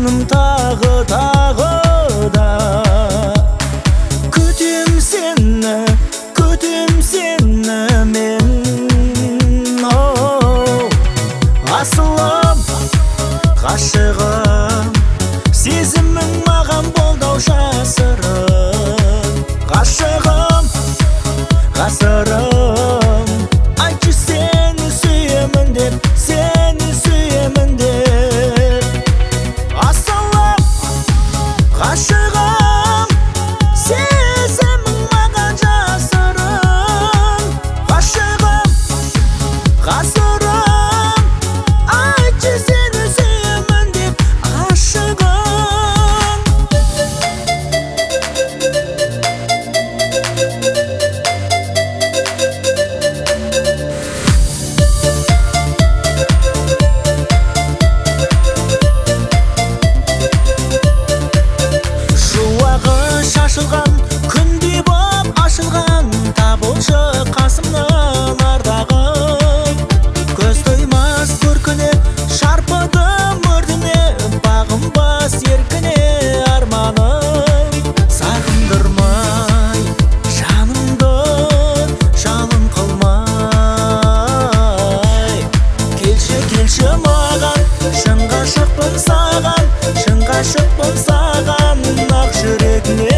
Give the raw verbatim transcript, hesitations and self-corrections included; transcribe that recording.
жаным тағы тағы да күтем сені, күтем сені мен. Оу, асылым, ғашығым, сезімің маған болдау жасырын. Ғашығым, ғасырым, айтшы сені сүйемін деп, сені сүйемін деп. Асылым, ғашығым, сезімің маған жасырын. Ғашығым, ғасырым, айтшы сені сүйемін деп, ғашығым. Шашылған күндей боп ашылған, табылшы қасымнан ардағым. Көз тоймас көркіне шарпыдым өрдіне, бағынбас еркіне арманым. Сағындырмай жанымды жалын қылмай, келші келші маған, шын ғашықпын саған, шын ғашықпын саған, ақ жүрегіңе